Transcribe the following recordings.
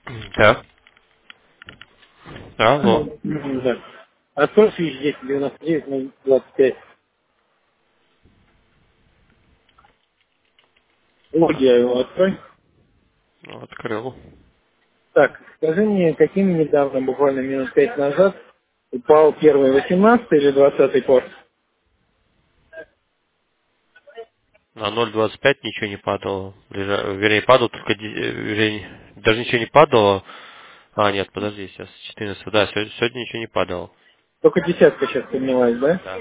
Да. Алло. Да. Открой свич 1099 025. Логия его открой. Ну, открыл. Так, скажи мне, каким недавно, буквально минут 5 назад, упал первый 18 или 20 порт? На 0,25 ничего не падало. Вернее, падало только... вернее, даже ничего не падало. А, нет, подожди, сейчас 14. Да, сегодня ничего не падало. Только десятка сейчас поднялась, да? Да.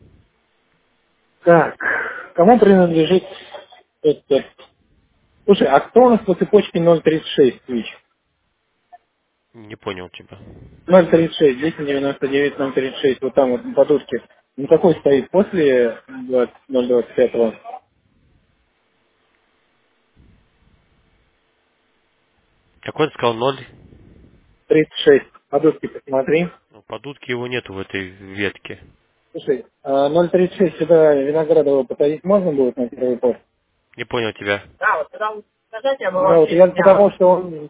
Так, кому принадлежит этот... Слушай, а кто у нас по цепочке 036 свич? Не понял тебя. 036, 1099, 036, вот там вот на подушке. Ну какой стоит после 025? Какой ты сказал 0? 36. Подушки посмотри. Ну, под утки его нету в этой ветке. Слушай, 036 сюда Виноградова посадить можно будет на первый пост? Не понял тебя. Да, вот когда вы сказать, я бы да, вот я потому что он...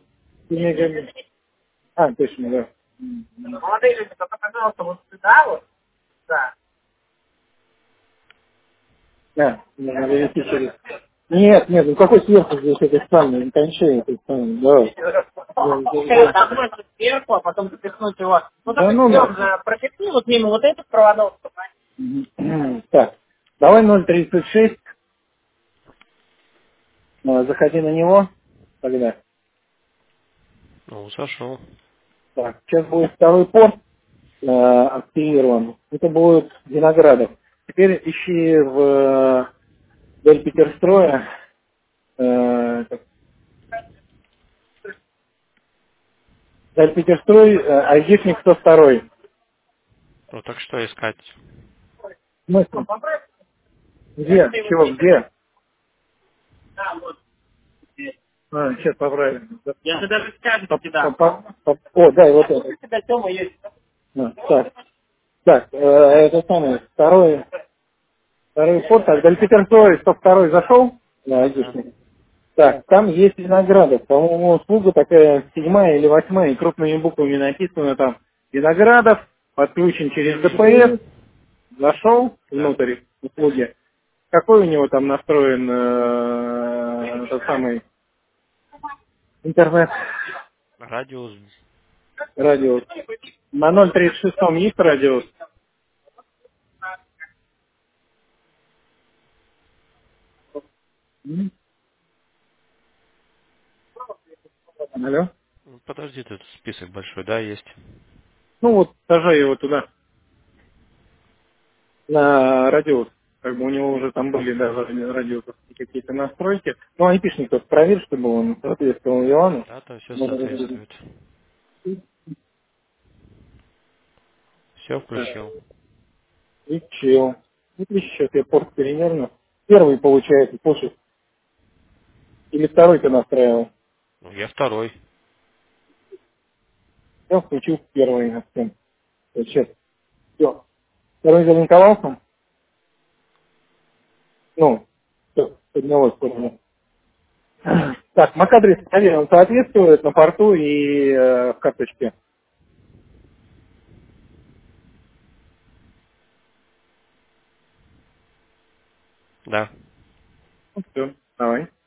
А, точно, да. Молодые люди, только, пожалуйста, вот сюда вот, да. Да, нужно довести через... Нет, нет, ну какой сверху здесь этой спальни? Не кончай этой спальни, давай. Обмазать сверху, а потом запихнуть его. Ну, да, ну, да. Пропихни вот мимо вот этих проводов. Так, давай 036, заходи на него. Тогда. Ну, зашел. Так, сейчас будет второй порт активирован. Это будет Виноградов. Теперь ищи в Дель Питерстроя. Так, Дель Питерстрой, айдишник 102. Ну, так что искать? Смысл? Где? Чего? Где? Сейчас поправим. Я же даже скажу, да. О, да, и вот это. Так, так, это самое, второй порт, так, Дель Питерстрой 102 зашел? Да, Да. айдишник. Так, там есть Виноградов. По-моему, услуга такая 7 или 8, и крупными буквами написано там Виноградов, подключен через ДПС, зашел Да. внутрь услуги. Какой у него там настроен тот самый интернет, Радиус. радиус? На 036 есть радиус? Алло? Ну, подожди, тут список большой, да, есть? Ну вот, сажай его туда, на радиус. Как бы у него уже там были даже радиусовские какие-то настройки. Ну, айпишник тут проверь, чтобы он соответствовал Ивану. Да, там все Вот. соответствует. Все включил. И чил. Вот сейчас я порт переверну. Первый получается, слушай. Или второй ты настраивал. Ну, я второй. Я включил первый на всем. Вот сейчас. Все. Второй залинковался. Ну, все, поднялось сторону. Так, MAC-адрес проверил, он соответствует на порту и в карточке. Да. Ну, все, давай.